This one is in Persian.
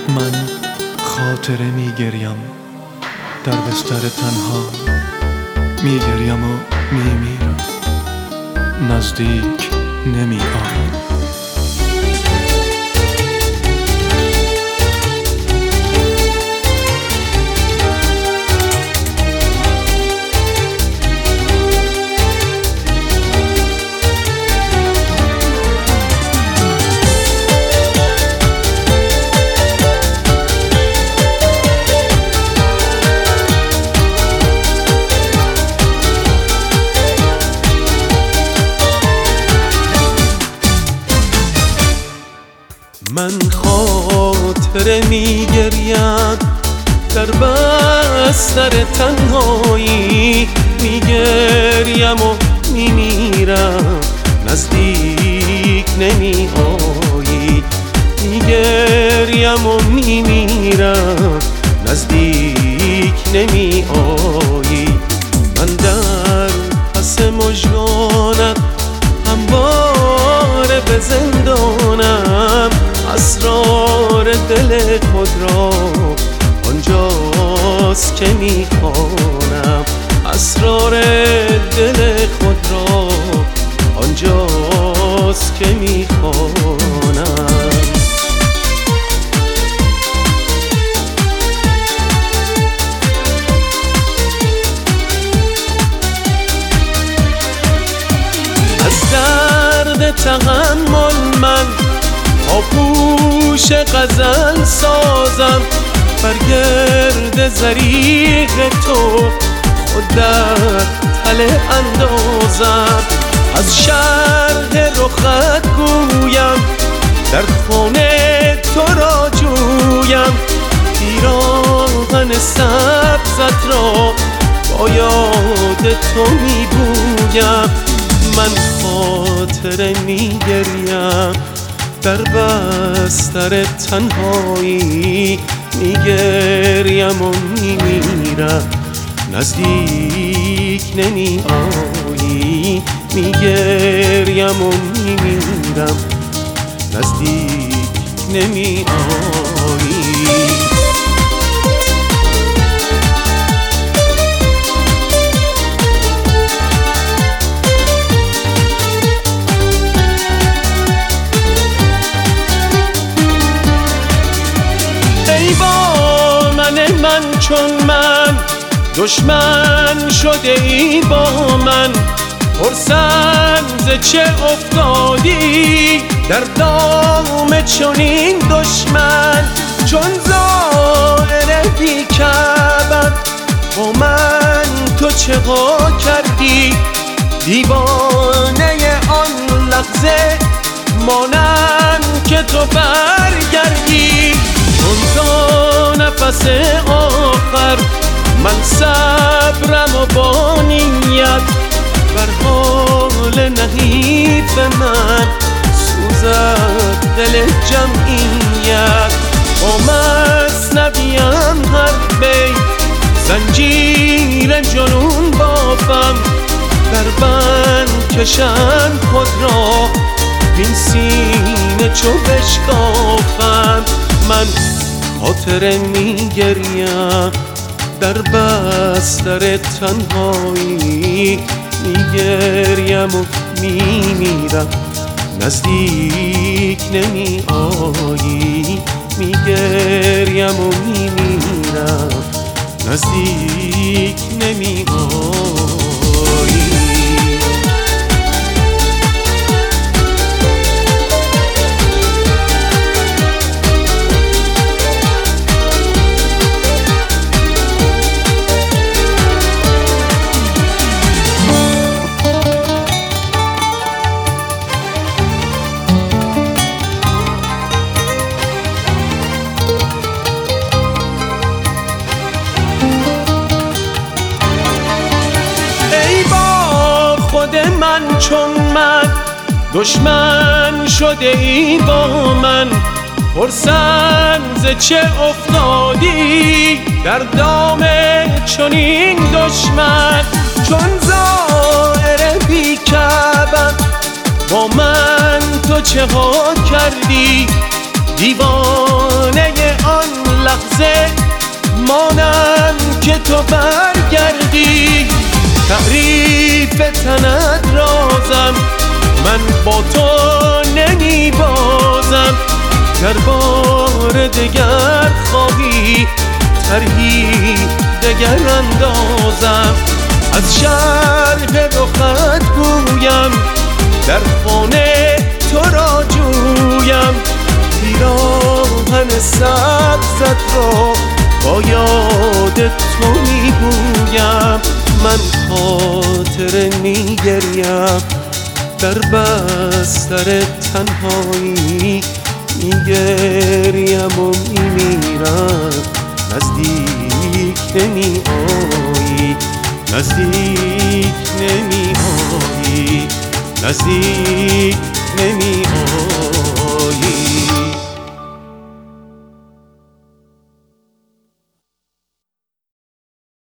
من خاطره میگریم در بستر تنها، میگریم و میمیرم، نزدیک نمی آیم. من خاطره میگریم در بستر تنهایی، میگریم و میمیرم، نزدیک نمی آیی. میگریم و میمیرم، نزدیک نمی آیی. من در پس مژگانت همواره به زندانم، اسرار دل خود را آنجاست که میخوانم، اسرار دل خود را آنجاست که میخوانم. از درد تحمل من آغوش غزل سازم، بر گرد زریق تو خود در تله اندازم. از شرح رخت گویم، در خانه تو را جویم، پیراهن سبزت را با یاد تو میبویم. من خاطره میگریم در بستر تنهایی، میگریم و میمیرم، نزدیک نمی آیی. میگریم و میمیرم، نزدیک نمی آیی. ای با من چون من، دشمن شده ای با من، پرسم ز چه افتادی در دام چنین دشمن. چون زائر بی کعبت با من تو چه ها کردی، دیوانه آن لحظه مانم که تو برگردی. چون تا نفس آخر من صبرم و با نیت، بر حال نحیف من سوزد دل جمعیت. با مثنویم هر بیت زنجیر جنون بافم، در بند کشم خود را این سینه چو بشکافم. من خاطره میگریم در بستر تنهایی، میگریم و میمیرم، نزدیک نمی آیی. میگریم و میمیرم، نزدیک نمی آیی. من چون من، دشمن شده ای با من، پرسم ز چه افتادی در دام چنین دشمن. چون زائر بی کعبت با من تو چه ها کردی، دیوانه آن لحظه مانم که تو برگردی. تعریف تنت رازم، من با تو نمی بازم. گر بار دگر خواهی طرحی دگر اندازم. از شرح رخت گویم، در خانه تو را جویم. پیراهن سبزت را با یاد تو میگویم. من خاطر میگریم در بستر تنهایی، میگریم و میمیرم. نزدیک نمی آیی، نزدیک نمی آیی، نزدیک